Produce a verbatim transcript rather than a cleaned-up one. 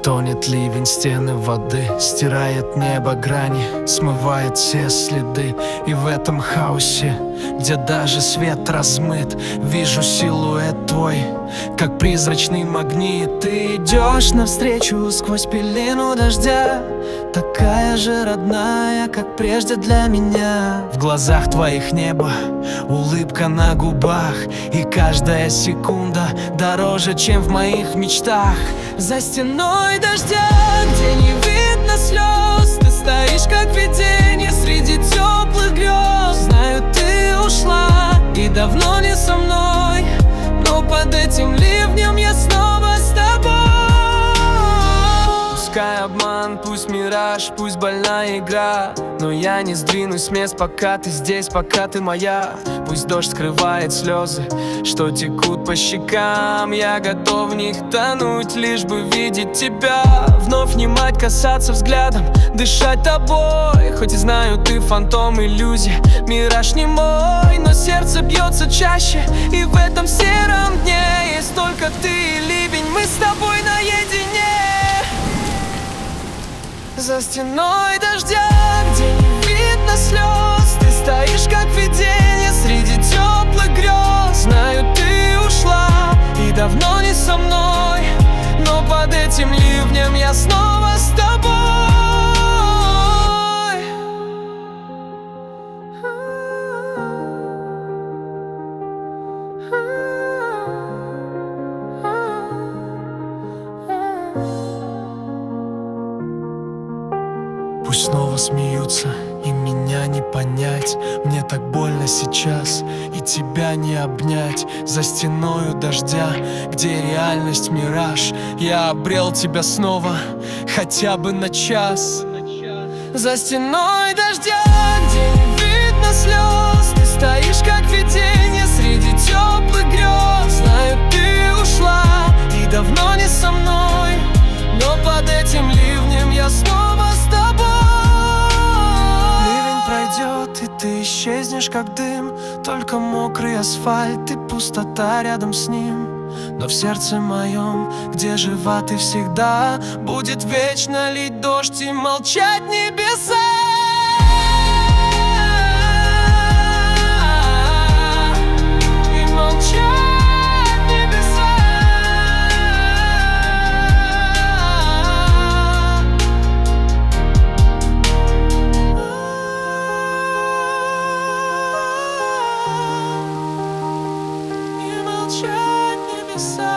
Тонет ливень, стены воды, стирает небо грани, смывает все следы. И в этом хаосе, где даже свет размыт, вижу силуэт твой, как призрачный магнит. Ты идешь навстречу сквозь пелену дождя, такая же родная, как прежде для меня. В глазах твоих небо, улыбка на губах, и каждая секунда дороже, чем в моих мечтах. За стеной дождя, где не видно слез, ты стоишь как видение среди теплых грез. Знаю, ты ушла и давно не со мной, но под этим ливнем я снова с тобой. Пускай обман, пусть мираж, пусть больная игра, но я не сдвинусь с мест, пока ты здесь, пока ты моя. Пусть дождь скрывает слезы, что текут по щекам, я готов в них тонуть, лишь бы видеть тебя. Вновь внимать, касаться взглядом, дышать тобой. Хоть и знаю, ты фантом, иллюзия, мираж не мой, но сердце бьется чаще, и в этом сером дне есть только ты и ливень, мы с тобой наедине. За стеной дождя, где не видно слез, ты стоишь как видение среди теплых грез. Знаю, ты ушла и давно не со мной, но под этим ливнем я снова с тобой. Пусть снова смеются, и меня не понять. Мне так больно сейчас, и тебя не обнять. За стеною дождя, где реальность мираж, я обрел тебя снова, хотя бы на час. За стеной дождя, где не видно слез, ты стоишь как видение среди теплых грез. Знаю, ты ушла и давно не со мной, но под этим ливнем я снова с тобой. И ты исчезнешь, как дым, только мокрый асфальт и пустота рядом с ним. Но в сердце моем, где жива ты всегда, будет вечно лить дождь и молчать небеса. И молчать небеса. Молчать небеса.